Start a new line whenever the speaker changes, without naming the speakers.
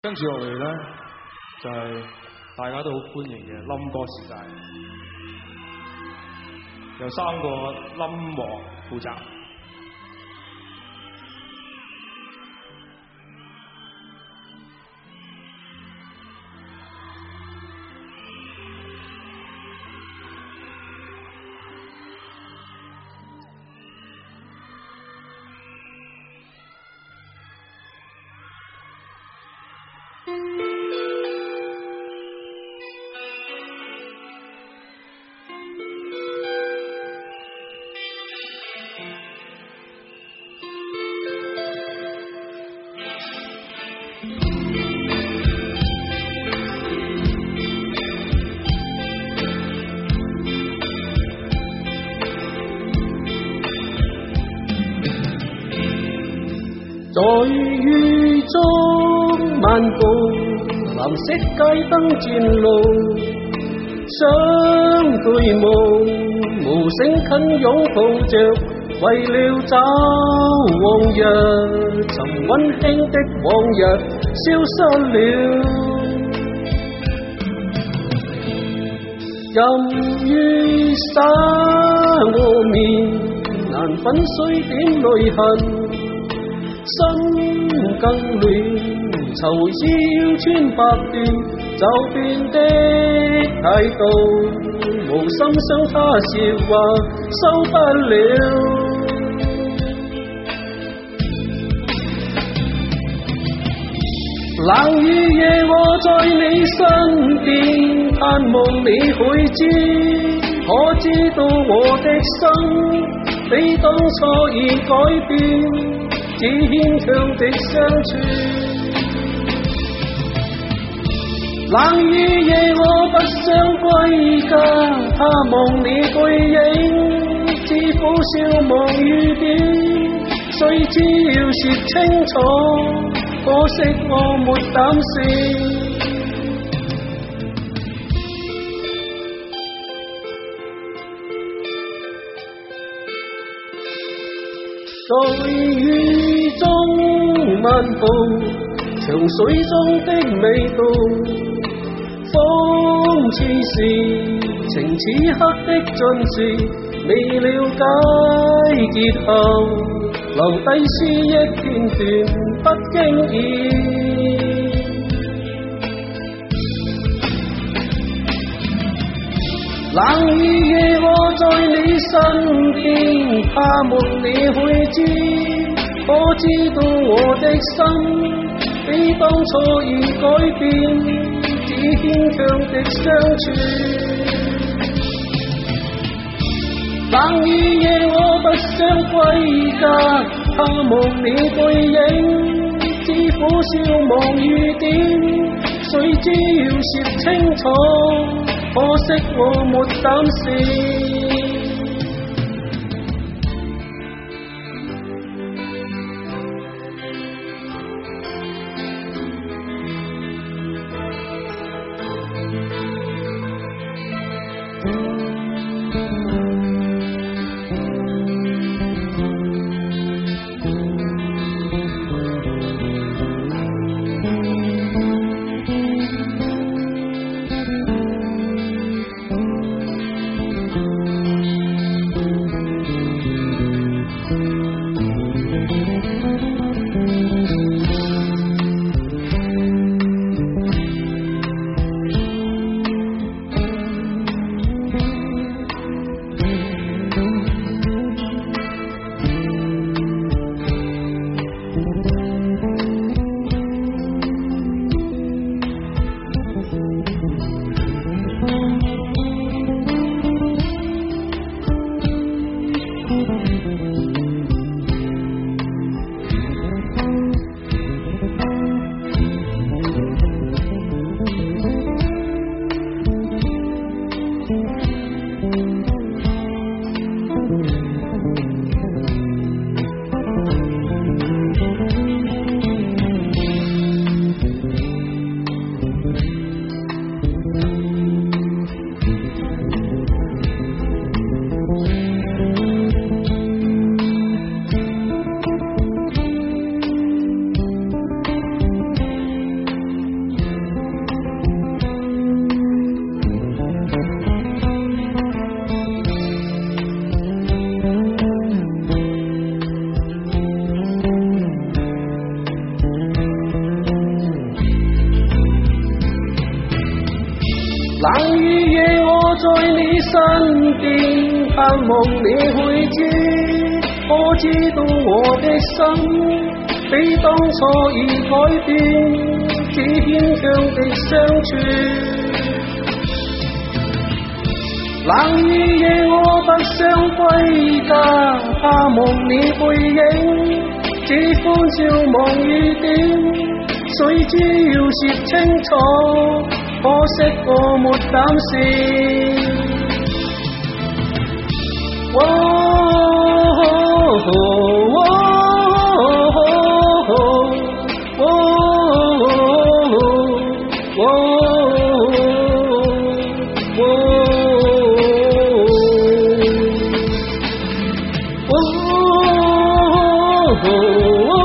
跟住落嚟咧，就係大家都好歡迎嘅冧歌時間，由3個冧王負責。
在雨中漫步，藍色街燈轉路，相對望，無聲緊擁抱着，為了找往日，尋溫馨的往日消失了。任雨灑我面，難粉碎點淚痕。心更亂，愁腰穿百段，就變的態度，無心想他說話，收不了。冷雨夜我在你身邊，盼望你會知，可知道我的心比當初已改變。只牽強的相處，冷雨夜我不想歸家，盼望你背影，知否笑望雨點，雖知要說清楚，可惜我沒膽試。在雨中漫步，長水中的味道，諷刺是情此刻的盡時，未了解結後，留低詩憶片段，不經意。冷雨夜我在你身邊，盼望你會知，可知道我的心比當初已改變，只牽強的相處。冷雨夜我不想歸家，盼望你背影，知否笑望雨點，誰知要說清楚，可惜我沒膽試。 冷雨夜我在你身邊，盼望你會知，可知道我的心比當初已改變，只牽強的相處。冷雨夜我不想歸家，盼望你背影，只歡笑望雨點，誰知要說清楚，可惜我沒膽試。哦